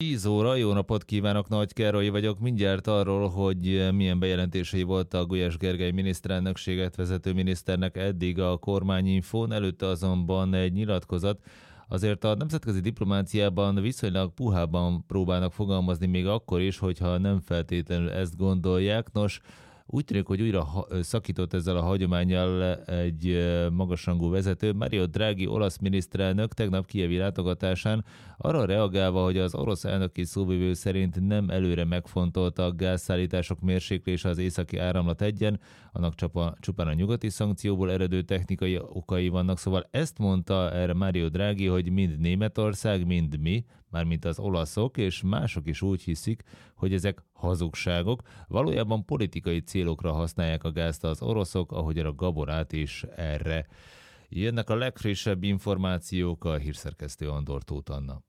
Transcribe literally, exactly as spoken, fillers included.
tíz óra, jó napot kívánok, Nagy Károly vagyok. Mindjárt arról, hogy milyen bejelentései voltak Gulyás Gergely miniszterelnökséget vezető miniszternek eddig a kormányinfón, előtte azonban egy nyilatkozat. Azért a nemzetközi diplomáciában viszonylag puhában próbálnak fogalmazni még akkor is, hogyha nem feltétlenül ezt gondolják. Nos, úgy tűnik, hogy újra szakított ezzel a hagyománnyal egy magasrangú vezető. Mario Draghi olasz miniszterelnök tegnap kijevi látogatásán arra reagálva, hogy az orosz elnöki szóvivő szerint nem előre megfontolta a gázszállítások mérséklése az északi áramlat egyen, annak csupán a nyugati szankcióból eredő technikai okai vannak. Szóval ezt mondta erre Mario Draghi, hogy mind Németország, mind mi, mármint az olaszok és mások is úgy hiszik, hogy ezek hazugságok. Valójában politikai célokra használják a gázt az oroszok, ahogyan a Gaborát is erre. Jönnek a legfrissebb információk, a hírszerkesztő Andor Tóth Anna.